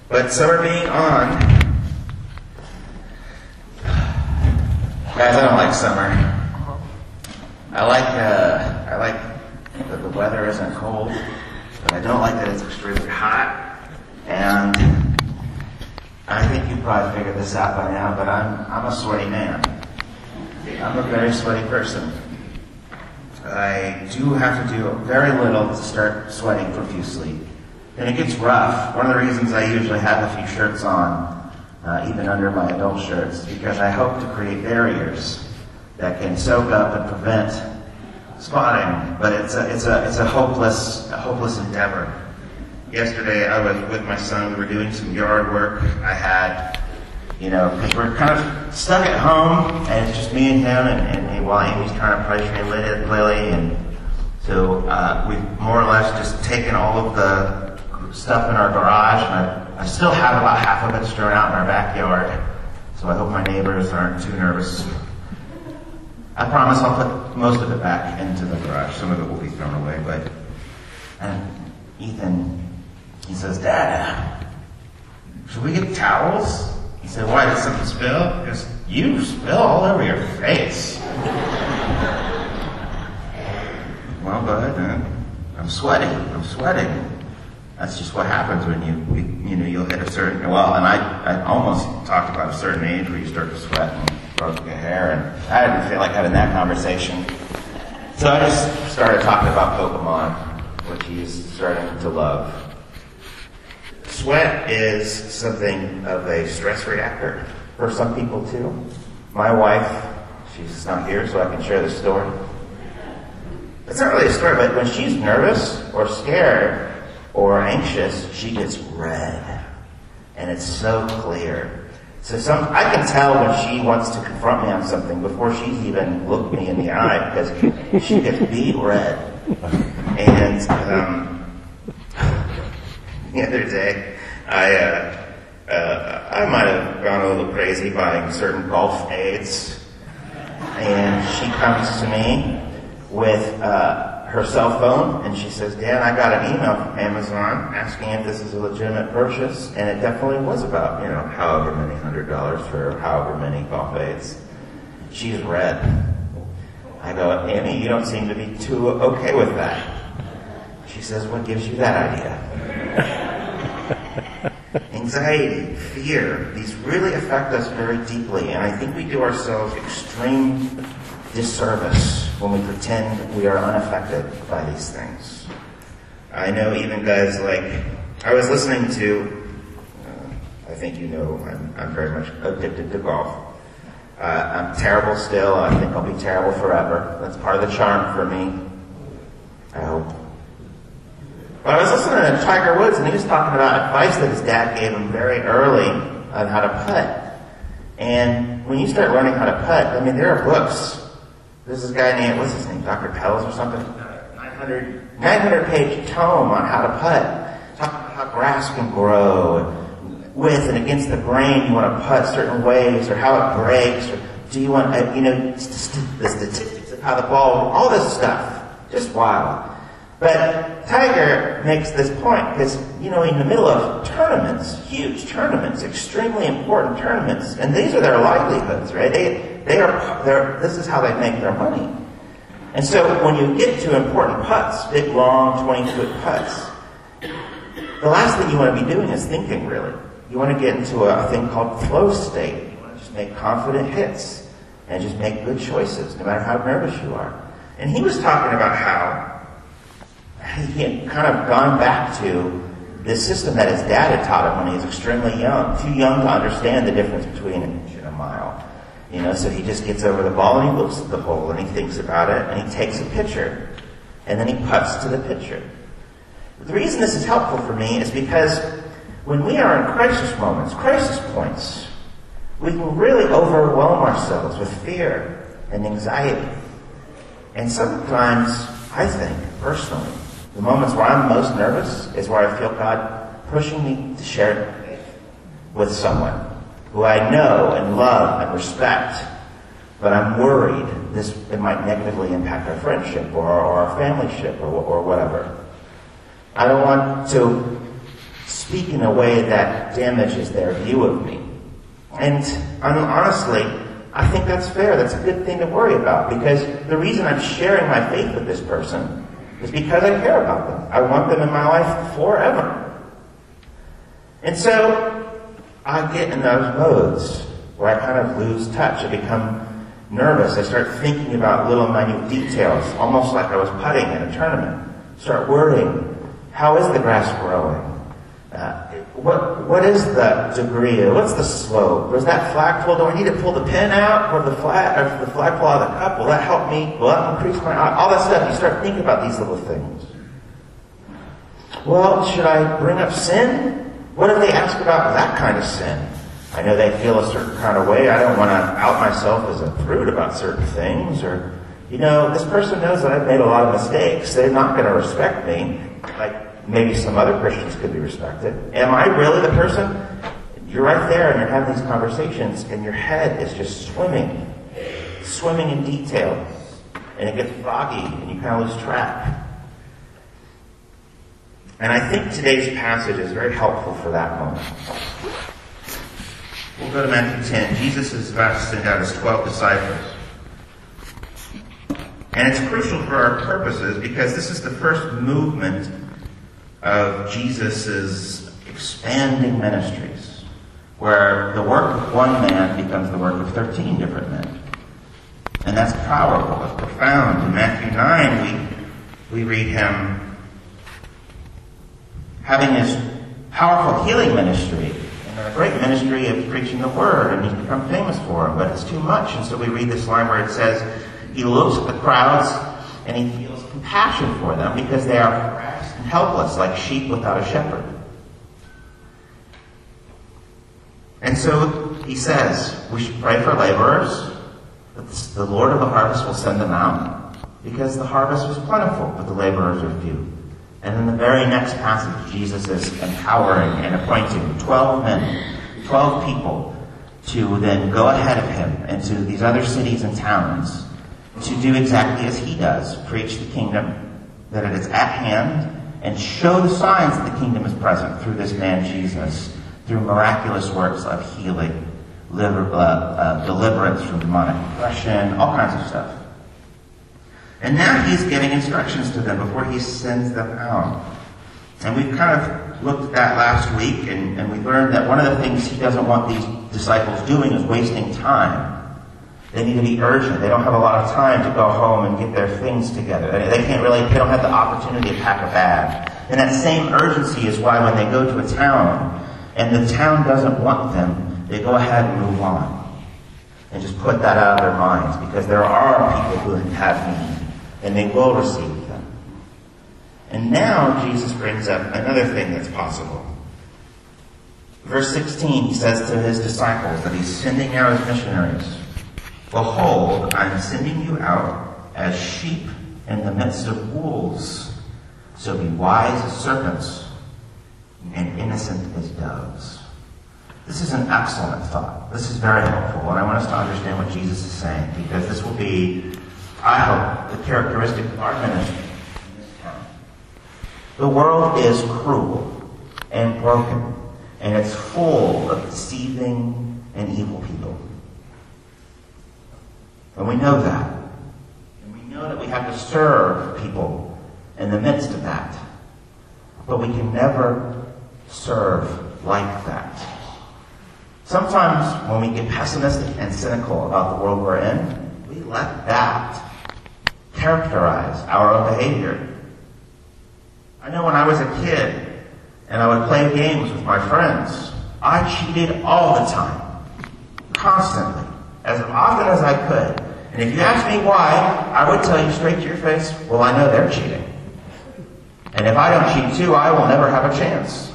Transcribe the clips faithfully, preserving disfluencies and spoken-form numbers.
But summer being on, guys, I don't like summer. I like uh, I like that the weather isn't cold, but I don't like that it's extremely hot. And I think you probably figured this out by now, but I'm I'm a sweaty man. I'm a very sweaty person. I do have to do very little to start sweating profusely. And it gets rough. One of the reasons I usually have a few shirts on, uh, even under my adult shirts, because I hope to create barriers that can soak up and prevent spotting. But it's a it's a it's a hopeless a hopeless endeavor. Yesterday I was with my son. We were doing some yard work. I had, you know, because we're kind of stuck at home, and it's just me and him, and, and, and while Amy's kind of pressuring Lily, and so uh, we've more or less just taken all of the stuff in our garage, and I, I still have about half of it strewn out in our backyard, so I hope my neighbors aren't too nervous. I promise I'll put most of it back into the garage. Some of it will be thrown away, but... And Ethan, he says, Dad, should we get towels? He said, why, did something spill? He goes, you spill all over your face. Well, bud, uh, I'm sweating. I'm sweating. That's just what happens when you, you know, you'll hit a certain, well, and I, I almost talked about a certain age where you start to sweat and grow your hair, and I didn't feel like having that conversation. So I just started talking about Pokemon, which he's starting to love. Sweat is something of a stress reactor for some people too. My wife, she's not here so I can share this story. It's not really a story, but when she's nervous or scared or anxious, she gets red. And it's so clear. So some, I can tell when she wants to confront me on something before she's even looked me in the eye, because she gets beet red. And um, the other day, I uh, uh, I might have gone a little crazy buying certain golf aids, and she comes to me with uh, her cell phone, and she says, Dan, I got an email from Amazon asking if this is a legitimate purchase, and it definitely was about, you know, however many hundred dollars for however many golf aids. She's red. I go, Amy, you don't seem to be too okay with that. She says, what gives you that idea? Anxiety, fear, these really affect us very deeply, and I think we do ourselves extreme disservice when we pretend we are unaffected by these things. I know even guys like, I was listening to, uh, I think you know, I'm, I'm very much addicted to golf. Uh, I'm terrible still. I think I'll be terrible forever. That's part of the charm for me, I hope. But I was listening to Tiger Woods, and he was talking about advice that his dad gave him very early on how to putt. And when you start learning how to putt, I mean, there are books. There's this guy named, what's his name, Doctor Pells or something? nine hundred page tome on how to putt. Talking about how grass can grow, with and against the grain, you want to putt certain ways, or how it breaks, or do you want, uh, you know, the statistics of how the ball, all this stuff, just wild. But Tiger makes this point because, you know, in the middle of tournaments, huge tournaments, extremely important tournaments, and these are their livelihoods, right? They, they are, they're, this is how they make their money. And so when you get to important putts, big, long, twenty-foot putts, the last thing you want to be doing is thinking, really. You want to get into a, a thing called flow state. You want to just make confident hits and just make good choices, no matter how nervous you are. And he was talking about how he had kind of gone back to this system that his dad had taught him when he was extremely young, too young to understand the difference between an inch and a mile. You know, so he just gets over the ball and he looks at the hole and he thinks about it and he takes a picture and then he putts to the picture. The reason this is helpful for me is because when we are in crisis moments, crisis points, we can really overwhelm ourselves with fear and anxiety. And sometimes, I think, personally, the moments where I'm most nervous is where I feel God pushing me to share faith with someone who I know and love and respect, but I'm worried this it might negatively impact our friendship or, or our familyship or, or whatever. I don't want to speak in a way that damages their view of me. And honestly, I think that's fair. That's a good thing to worry about, because the reason I'm sharing my faith with this person is because I care about them. I want them in my life forever. And so I get in those modes where I kind of lose touch. I become nervous. I start thinking about little minute details, almost like I was putting in a tournament. Start worrying. How is the grass growing? Uh, what what is the degree? What's the slope? Was that flagpole? Do I need to pull the pin out or the flag or the flagpole out of the cup? Will that help me? Will that increase my all that stuff? You start thinking about these little things. Well, should I bring up sin? What if they ask about that kind of sin? I know they feel a certain kind of way. I don't want to out myself as a prude about certain things. Or, you know, this person knows that I've made a lot of mistakes. They're not going to respect me like maybe some other Christians could be respected. Am I really the person? You're right there and you're having these conversations and your head is just swimming, swimming in details. And it gets foggy and you kind of lose track. And I think today's passage is very helpful for that moment. We'll go to Matthew ten. Jesus is about to send out his twelve disciples. And it's crucial for our purposes because this is the first movement of Jesus' expanding ministries, where the work of one man becomes the work of thirteen different men. And that's powerful, it's profound. In Matthew nine, we, we read him having his powerful healing ministry and a great ministry of preaching the word, and he's become famous for it, but it's too much. And so we read this line where it says, he looks at the crowds and he feels compassion for them because they are harassed and helpless like sheep without a shepherd. And so he says, we should pray for laborers, that the Lord of the harvest will send them out, because the harvest was plentiful, but the laborers are few. And in the very next passage, Jesus is empowering and appointing twelve men, twelve people, to then go ahead of him into these other cities and towns to do exactly as he does, preach the kingdom, that it is at hand, and show the signs that the kingdom is present through this man Jesus, through miraculous works of healing, liber, uh, uh, deliverance from demonic oppression, all kinds of stuff. And now he's giving instructions to them before he sends them out. And we've kind of looked at that last week, and, and we learned that one of the things he doesn't want these disciples doing is wasting time. They need to be urgent. They don't have a lot of time to go home and get their things together. They, they can't really, they don't have the opportunity to pack a bag. And that same urgency is why when they go to a town, and the town doesn't want them, they go ahead and move on. And just put that out of their minds, because there are people who have need. And they will receive them. And now Jesus brings up another thing that's possible. Verse sixteen, he says to his disciples that he's sending out his missionaries. Behold, I'm sending you out as sheep in the midst of wolves. So be wise as serpents and innocent as doves. This is an excellent thought. This is very helpful. And I want us to understand what Jesus is saying, because this will be, I hope, the characteristic of our ministry in this town. The world is cruel and broken, and it's full of deceiving and evil people. And we know that. And we know that we have to serve people in the midst of that. But we can never serve like that. Sometimes when we get pessimistic and cynical about the world we're in, we let that characterize our own behavior. I know when I was a kid and I would play games with my friends, I cheated all the time, constantly, as often as I could. And if you ask me why, I would tell you straight to your face, well, I know they're cheating. And if I don't cheat too, I will never have a chance.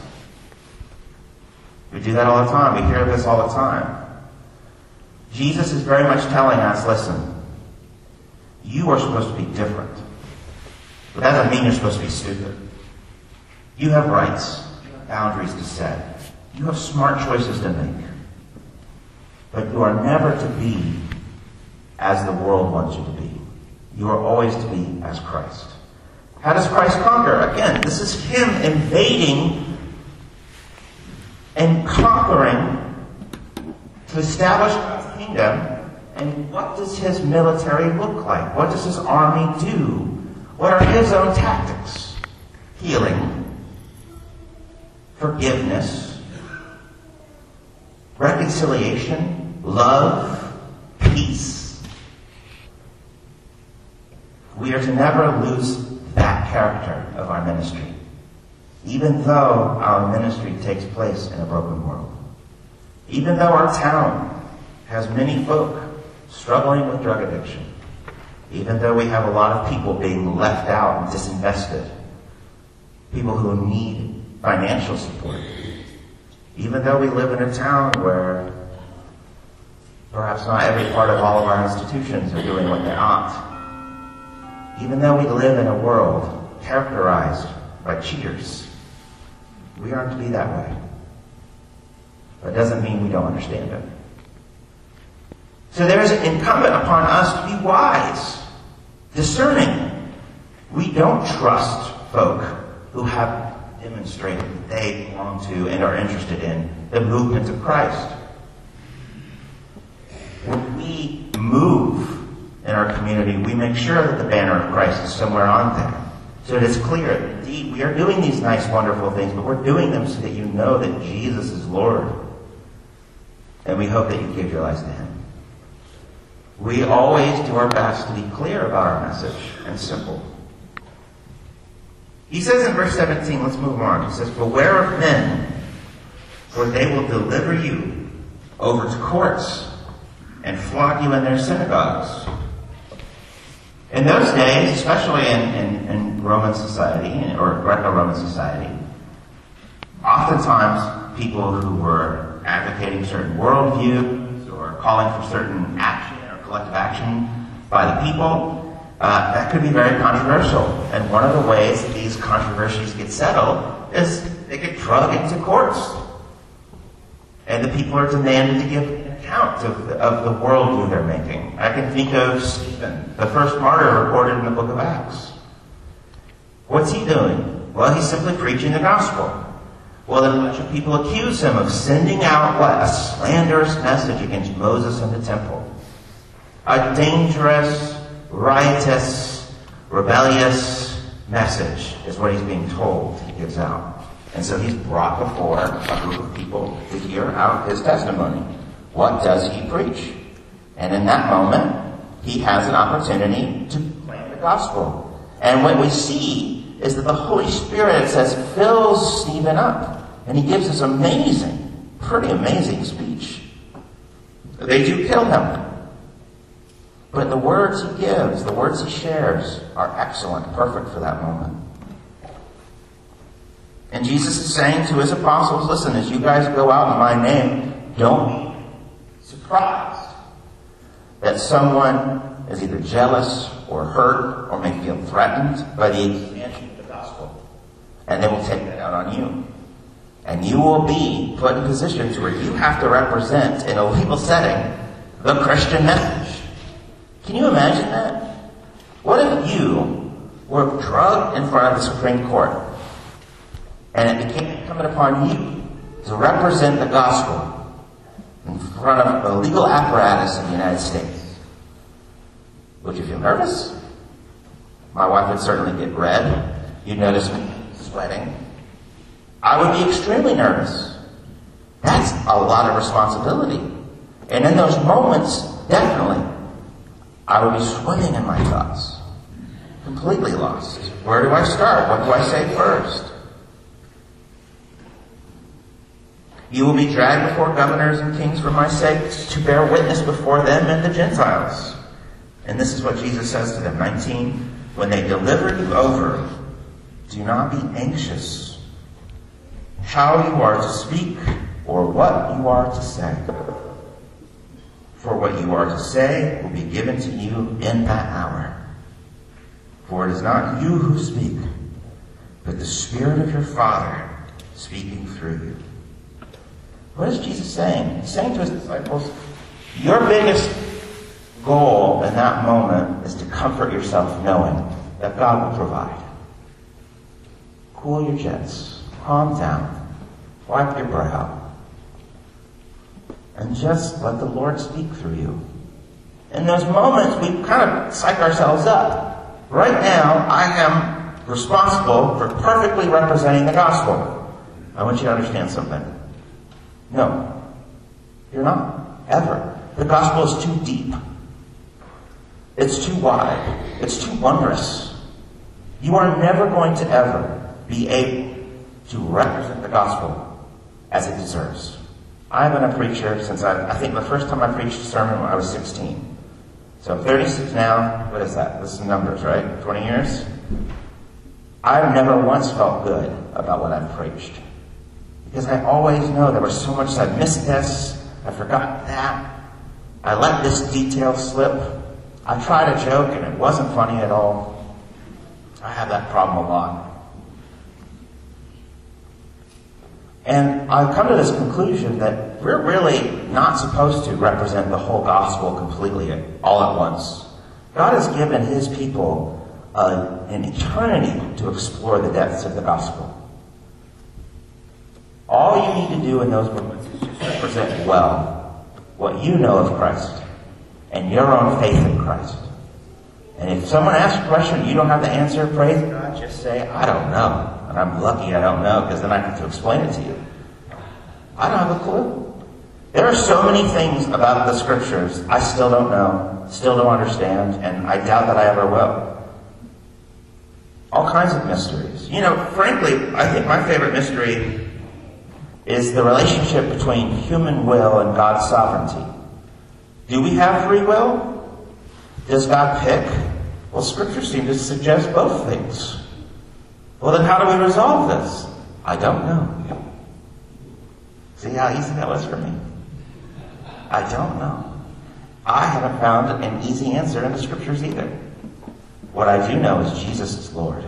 We do that all the time. We hear this all the time. Jesus is very much telling us, listen, you are supposed to be different. But that doesn't mean you're supposed to be stupid. You have rights, you have boundaries to set. You have smart choices to make. But you are never to be as the world wants you to be. You are always to be as Christ. How does Christ conquer? Again, this is him invading and conquering to establish God's kingdom. And what does his military look like? What does his army do? What are his own tactics? Healing, forgiveness, reconciliation, love, peace. We are to never lose that character of our ministry, even though our ministry takes place in a broken world. Even though our town has many folk struggling with drug addiction, even though we have a lot of people being left out and disinvested, people who need financial support, even though we live in a town where perhaps not every part of all of our institutions are doing what they ought, even though we live in a world characterized by cheaters, we aren't to be that way. That doesn't mean we don't understand it. So there is incumbent upon us to be wise, discerning. We don't trust folk who have demonstrated that they belong to and are interested in the movement of Christ. When we move in our community, we make sure that the banner of Christ is somewhere on there, so that it's clear that indeed we are doing these nice, wonderful things, but we're doing them so that you know that Jesus is Lord. And we hope that you give your lives to him. We always do our best to be clear about our message and simple. He says in verse seventeen, let's move on. He says, beware of men, for they will deliver you over to courts and flog you in their synagogues. In those days, especially in, in, in Roman society, or Greco-Roman society, oftentimes people who were advocating certain worldviews or calling for certain action or collective action by the people, uh, that could be very controversial. And one of the ways that these controversies get settled is they get drug into courts. And the people are demanded to give an account of the, of the worldview they're making. I can think of Stephen, the first martyr recorded in the book of Acts. What's he doing? Well, he's simply preaching the gospel. Well, then a bunch of people accuse him of sending out what? A slanderous message against Moses and the temple. A dangerous, riotous, rebellious message is what he's being told he gives out. And so he's brought before a group of people to hear out his testimony. What does he preach? And in that moment, he has an opportunity to proclaim the gospel. And what we see is that the Holy Spirit, it says, fills Stephen up. And he gives this amazing, pretty amazing speech. They do kill him. But the words he gives, the words he shares, are excellent, perfect for that moment. And Jesus is saying to his apostles, listen, as you guys go out in my name, don't be surprised that someone is either jealous or hurt or may feel threatened by the expansion of the gospel. And they will take that out on you. And you will be put in positions where you have to represent, in a legal setting, the Christian message. Can you imagine that? What if you were drugged in front of the Supreme Court and it became incumbent upon you to represent the gospel in front of a legal apparatus in the United States? Would you feel nervous? My wife would certainly get red. You'd notice me sweating. I would be extremely nervous. That's a lot of responsibility. And in those moments, definitely, I would be swimming in my thoughts. Completely lost. Where do I start? What do I say first? You will be dragged before governors and kings for my sake to bear witness before them and the Gentiles. And this is what Jesus says to them. nineteen, when they deliver you over, do not be anxious how you are to speak or what you are to say. For what you are to say will be given to you in that hour. For it is not you who speak, but the Spirit of your Father speaking through you. What is Jesus saying? He's saying to his disciples, your biggest goal in that moment is to comfort yourself knowing that God will provide. Cool your jets. Calm down. Wipe your brow. and just let the Lord speak through you. In those moments, we kind of psych ourselves up. Right now, I am responsible for perfectly representing the gospel. I want you to understand something. No, you're not. Ever. The gospel is too deep. It's too wide. It's too wondrous. You are never going to ever be able to represent the gospel as it deserves. I've been a preacher since I, I think the first time I preached a sermon when I was sixteen. So I'm thirty-six now. What is that? This is numbers, right? twenty years? I've never once felt good about what I've preached. Because I always know there was so much, I missed this, I forgot that, I let this detail slip. I tried a joke and it wasn't funny at all. I have that problem a lot. And I've come to this conclusion that we're really not supposed to represent the whole gospel completely all at once. God has given his people uh, an eternity to explore the depths of the gospel. All you need to do in those moments is just represent well what you know of Christ and your own faith in Christ. And if someone asks a question and you don't have the answer, praise God, just say, I don't know. And I'm lucky I don't know, because then I have to explain it to you. I don't have a clue. There are so many things about the scriptures I still don't know, still don't understand, and I doubt that I ever will. All kinds of mysteries. You know, frankly, I think my favorite mystery is the relationship between human will and God's sovereignty. Do we have free will? Does God pick? Well, scripture seems to suggest both things. Well, then how do we resolve this? I don't know. See how easy that was for me? I don't know. I haven't found an easy answer in the scriptures either. What I do know is Jesus is Lord.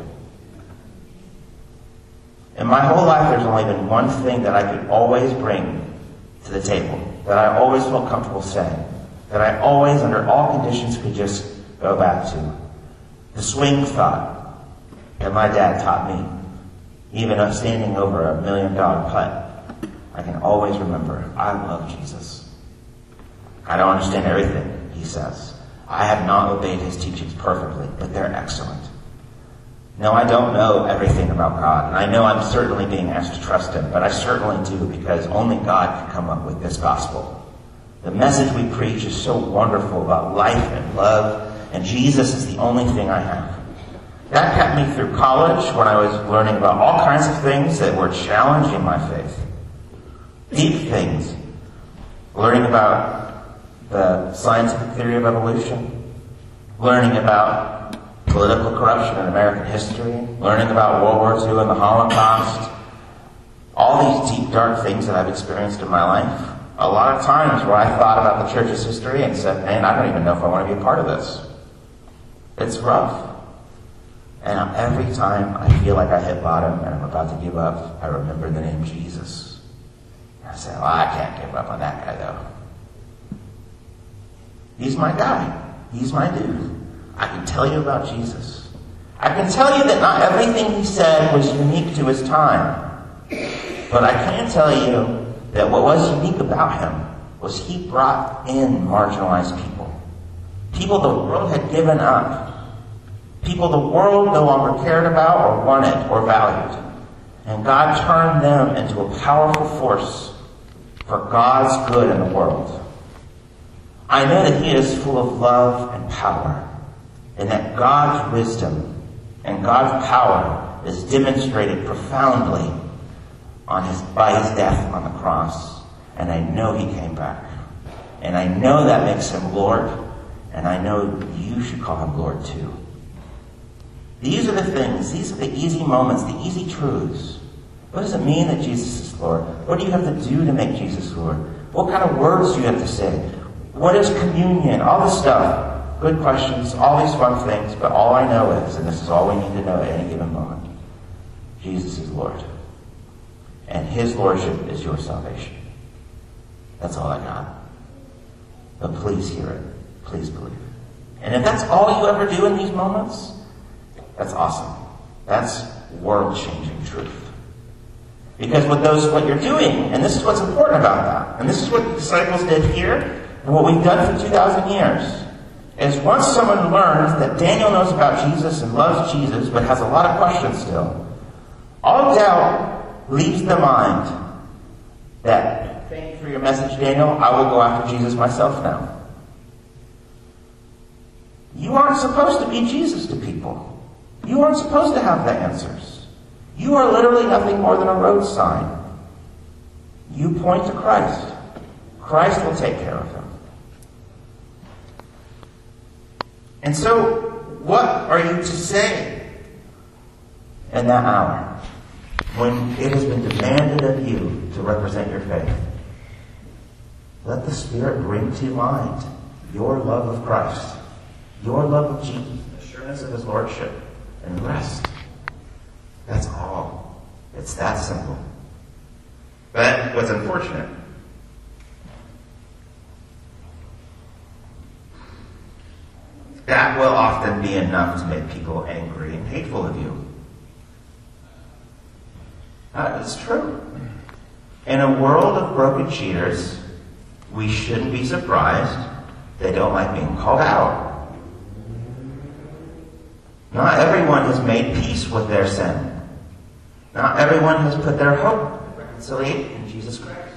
In my whole life, there's only been one thing that I could always bring to the table, that I always felt comfortable saying, that I always, under all conditions, could just go back to. The swing thought that my dad taught me, even up standing over a million dollar putt. I can always remember, I love Jesus. I don't understand everything he says. I have not obeyed his teachings perfectly, but they're excellent. No, I don't know everything about God, and I know I'm certainly being asked to trust him, but I certainly do, because only God can come up with this gospel. The message we preach is so wonderful about life and love, and Jesus is the only thing I have. That kept me through college when I was learning about all kinds of things that were challenging my faith. Deep things. Learning about the scientific theory of evolution. Learning about political corruption in American history. Learning about World War Two and the Holocaust. All these deep, dark things that I've experienced in my life. A lot of times where I thought about the church's history and said, man, I don't even know if I want to be a part of this. It's rough. And every time I feel like I hit bottom and I'm about to give up, I remember the name Jesus. And I say, well, I can't give up on that guy, though. He's my guy. He's my dude. I can tell you about Jesus. I can tell you that not everything he said was unique to his time. But I can tell you that what was unique about him was he brought in marginalized people. People the world had given up. People the world no longer cared about or wanted or valued. And God turned them into a powerful force for God's good in the world. I know that he is full of love and power, and that God's wisdom and God's power is demonstrated profoundly on his, by his death on the cross. And I know he came back. And I know that makes him Lord, and I know you should call him Lord too. These are the things, these are the easy moments, the easy truths. What does it mean that Jesus is Lord? What do you have to do to make Jesus Lord? What kind of words do you have to say? What is communion? All this stuff. Good questions, all these fun things, but all I know is, and this is all we need to know at any given moment, Jesus is Lord. And his lordship is your salvation. That's all I got. But please hear it. Please believe it. And if that's all you ever do in these moments, that's awesome. That's world-changing truth. Because what those, what you're doing, and this is what's important about that, and this is what the disciples did here, and what we've done for two thousand years, is once someone learns that Daniel knows about Jesus and loves Jesus, but has a lot of questions still, all doubt leaves the mind that, thank you for your message, Daniel, I will go after Jesus myself now. You aren't supposed to be Jesus to people. You aren't supposed to have the answers. You are literally nothing more than a road sign. You point to Christ. Christ will take care of them. And so, what are you to say in that hour when it has been demanded of you to represent your faith? Let the Spirit bring to mind your love of Christ, your love of Jesus, the assurance of His Lordship, and rest. That's all. It's that simple. But what's unfortunate, that will often be enough to make people angry and hateful of you. That is true. In a world of broken cheaters, we shouldn't be surprised they don't like being called out. Not everyone has made peace with their sin. Not everyone has put their hope in reconciliation in Jesus Christ.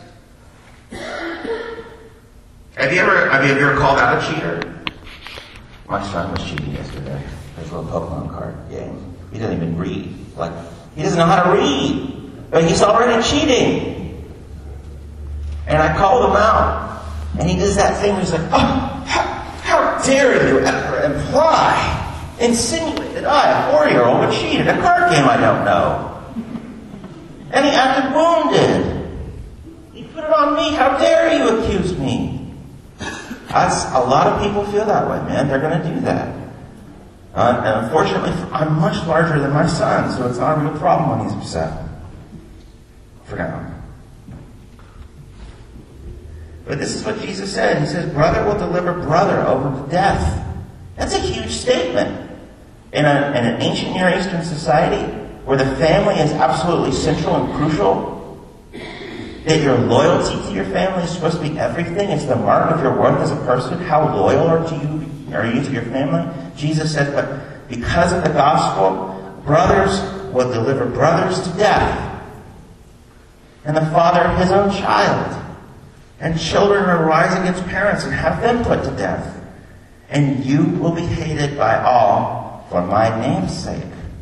Have you ever, have you ever called out a cheater? My son was cheating yesterday. His little Pokemon card game. He doesn't even read. Like, he doesn't know how to read. But he's already cheating. And I called him out. And he does that thing where he's like, oh, how, how dare you ever imply, insinuate that I, a four-year-old, would cheat at a card game I don't know. And he acted wounded. He put it on me. How dare you accuse me? That's, a lot of people feel that way, man. They're going to do that. Uh, and unfortunately, I'm much larger than my son, so it's not a real problem when he's upset. For now. But this is what Jesus said. He says, brother will deliver brother over to death. That's a huge statement. In, a, in an ancient Near Eastern society, where the family is absolutely central and crucial, that your loyalty to your family is supposed to be everything. It's the mark of your worth as a person. How loyal are to you are you to your family? Jesus says, but because of the gospel, brothers will deliver brothers to death. And the father his own child. And children will rise against parents and have them put to death. And you will be hated by all for my name's sake.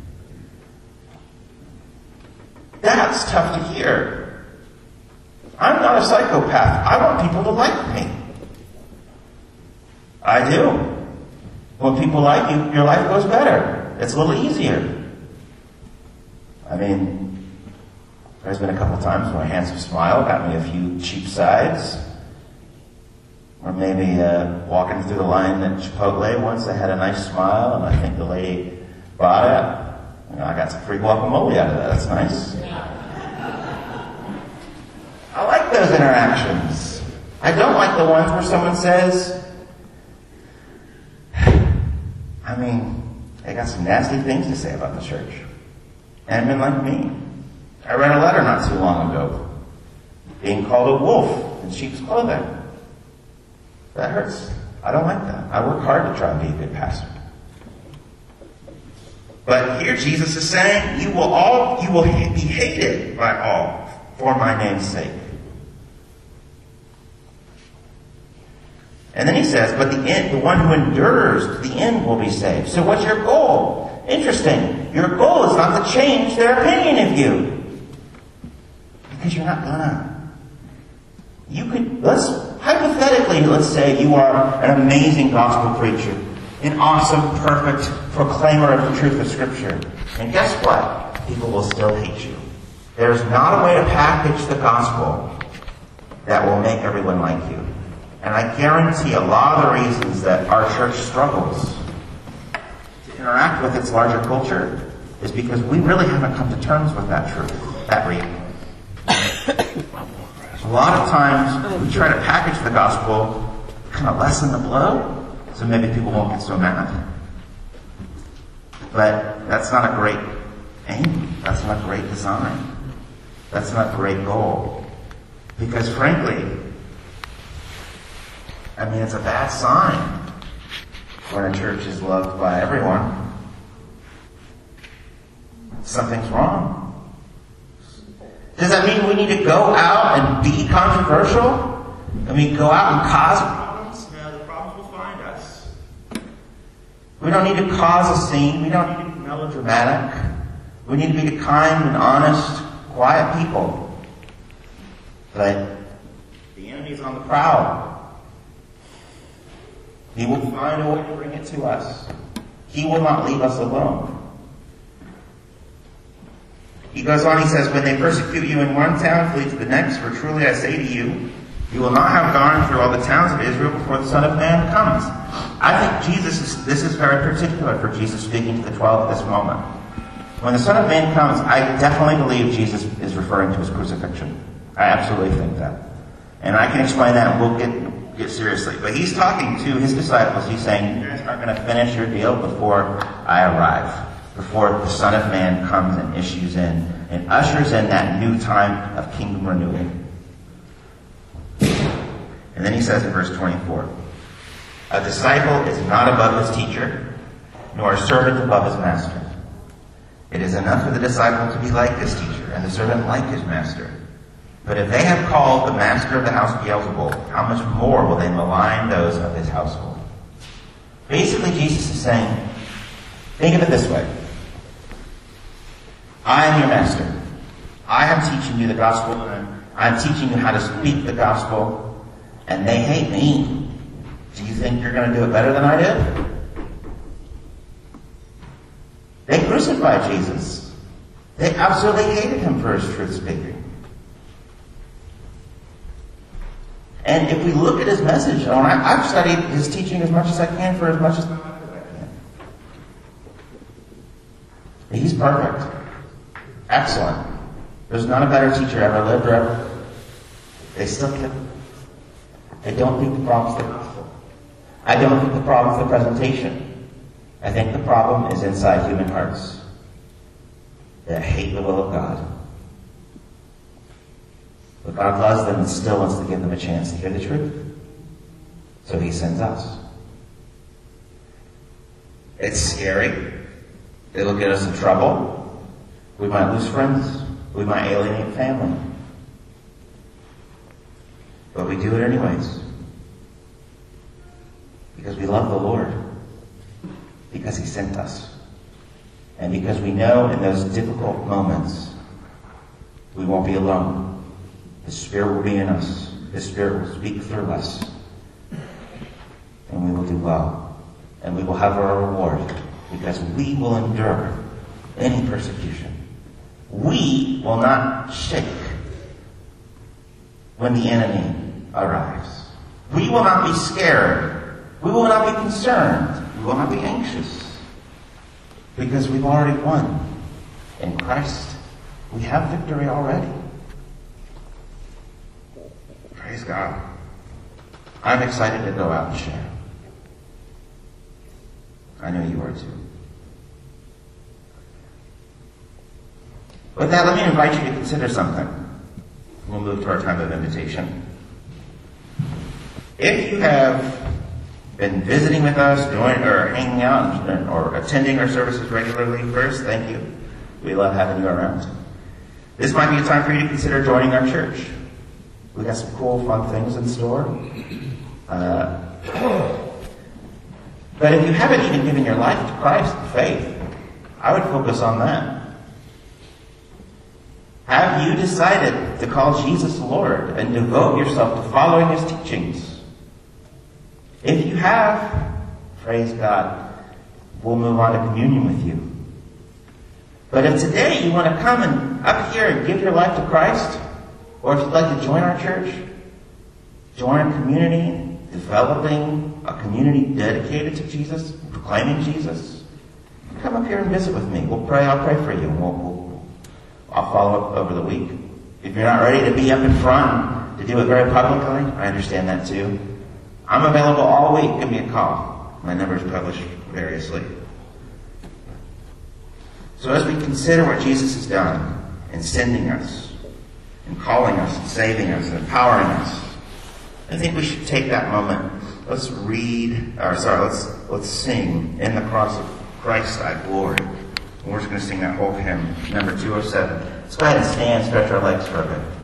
That's tough to hear. I'm not a psychopath. I want people to like me. I do. When people like you, your life goes better. It's a little easier. I mean, there's been a couple times where a handsome smile got me a few cheap sides. Or maybe uh, walking through the line at Chipotle once, I had a nice smile, and I think the lady bought it. You know, I got some free guacamole out of that. That's nice. I like those interactions. I don't like the ones where someone says, I mean, they got some nasty things to say about the church. Admin like me. I read a letter not too long ago, being called a wolf in sheep's clothing. That hurts. I don't like that. I work hard to try and be a good pastor. But here Jesus is saying, you will all, you will be hated by all for my name's sake. And then he says, but the end, the one who endures to the end will be saved. So what's your goal? Interesting. Your goal is not to change their opinion of you. Because you're not gonna. You could, let's, hypothetically, let's say you are an amazing gospel preacher. An awesome, perfect proclaimer of the truth of Scripture. And guess what? People will still hate you. There's not a way to package the gospel that will make everyone like you. And I guarantee a lot of the reasons that our church struggles to interact with its larger culture is because we really haven't come to terms with that truth, that reality. A lot of times we try to package the gospel, kind of lessen the blow, so maybe people won't get so mad. But that's not a great aim. That's not a great design. That's not the right goal. Because frankly, I mean, it's a bad sign when a church is loved by everyone. Something's wrong. Does that mean we need to go out and be controversial? I mean, go out and cause problems? No, the problems will find us. We don't need to cause a scene. We don't need to be melodramatic. We need to be the kind and honest, quiet people. But the enemy's on the prowl. He will find a way to bring it to us. He will not leave us alone. He goes on, he says, when they persecute you in one town, flee to the next, for truly I say to you, you will not have gone through all the towns of Israel before the Son of Man comes. I think Jesus is, this is very particular for Jesus speaking to the twelve at this moment. When the Son of Man comes, I definitely believe Jesus is referring to his crucifixion. I absolutely think that. And I can explain that and we'll get, get seriously. But he's talking to his disciples. He's saying, you guys aren't going to finish your deal before I arrive. Before the Son of Man comes and issues in and ushers in that new time of kingdom renewal. And then he says in verse twenty-four, a disciple is not above his teacher, nor a servant above his master. It is enough for the disciple to be like his teacher, and the servant like his master. But if they have called the master of the house Beelzebul, how much more will they malign those of his household? Basically, Jesus is saying, think of it this way. I am your master. I am teaching you the gospel, and I'm teaching you how to speak the gospel, and they hate me. Do you think you're going to do it better than I did? They crucified Jesus. They absolutely hated him for his truth speaking. And if we look at his message, and I, I've studied his teaching as much as I can for as much as I can. He's perfect. Excellent. There's not a better teacher ever lived or ever. They still can't. I don't think the problem's the gospel. I don't think the problem's the presentation. I think the problem is inside human hearts that hate the will of God. But God loves them and still wants to give them a chance to hear the truth. So he sends us. It's scary. It'll get us in trouble. We might lose friends. We might alienate family. But we do it anyways. Because we love the Lord. Because he sent us. And because we know in those difficult moments, we won't be alone. The Spirit will be in us. The Spirit will speak through us. And we will do well. And we will have our reward. Because we will endure any persecution. We will not shake when the enemy arrives. We will not be scared. We will not be concerned. We will not be anxious. Because we've already won. In Christ, we have victory already. Praise God. I'm excited to go out and share. I know you are too. With that, let me invite you to consider something. We'll move to our time of invitation. If you have been visiting with us, doing or hanging out, or attending our services regularly, first, thank you. We love having you around. This might be a time for you to consider joining our church. We got some cool, fun things in store. Uh, but if you haven't even given your life to Christ in faith, I would focus on that. Have you decided to call Jesus Lord and devote yourself to following his teachings? If you have, praise God, we'll move on to communion with you. But if today you want to come and up here and give your life to Christ, or if you'd like to join our church, join a community, developing a community dedicated to Jesus, proclaiming Jesus, come up here and visit with me. We'll pray, I'll pray for you, and we'll, we'll I'll follow up over the week. If you're not ready to be up in front to do it very publicly, I understand that too. I'm available all week. Give me a call. My number is published variously. So as we consider what Jesus has done in sending us, and calling us and saving us and empowering us. I think we should take that moment. Let's read, or sorry, let's let's sing "In the Cross of Christ Thy Glory." And we're just going to sing that whole hymn, number two oh seven. Let's go ahead and stand, stretch our legs for a bit.